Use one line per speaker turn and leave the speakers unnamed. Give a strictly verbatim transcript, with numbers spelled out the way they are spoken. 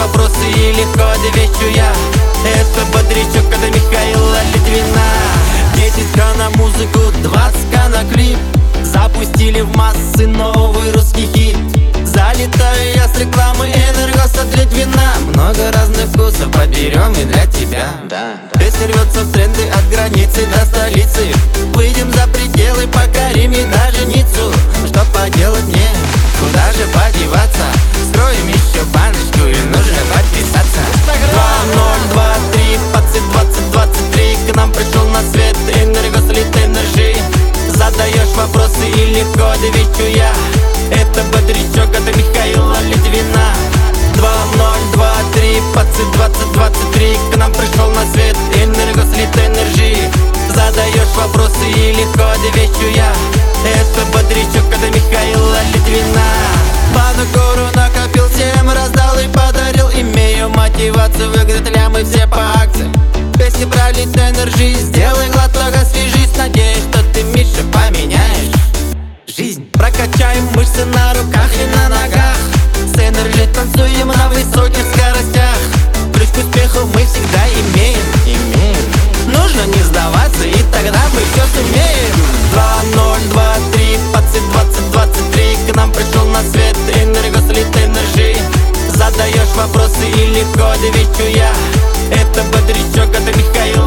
вопросы и легко отвечу я. Это бодрячок, это Михаила Литвина. десять ка на музыку, двадцать ка на клип. Запустили в массы новый русский хит. Залетаю я с рекламы Энергос от Литвина. Много разных вкусов подберем и для тебя.
Да,
Песня рвется в тренды от границы до столицы. Выйдем за пределы, покорим и даже Ниццу. Что поделать мне, куда же подеваться? Скроем еще баночку и нужно подписаться. Два ноль два три двадцать двадцать двадцать три. К нам пришел на свет Энергос Лит Энержи. Задаешь вопросы и легко отвечу я. Это бодрячок, это Михаила Литвина. Два ноль два три двадцать двадцать двадцать три. К нам пришел на свет Энергос Лит Энержи. Задаешь вопросы и легко отвечу я. Это бодрячок, это Михаила Литвина. Пану гору накопил, всем раздал и подарил. Имею мотивацию выиграть лямы все по акции. Песни про Лит Энержи. Сделай глоток, освежись. Надеюсь, что ты, Миша, поменяешь жизнь. Прокачаем мышцы на руках и на ногах. С Энержи танцуем на высоких скоростях. Ключ к успеху мы всегда имеем, имеем. Нужно не сдаваться, и тогда мы все сумеем. Два ноль два три двадцать двадцать двадцать три. К нам пришел на свет Энергос Лит Энержи. Задаешь вопросы и легко отвечу я. Это бодрячок, это Михаил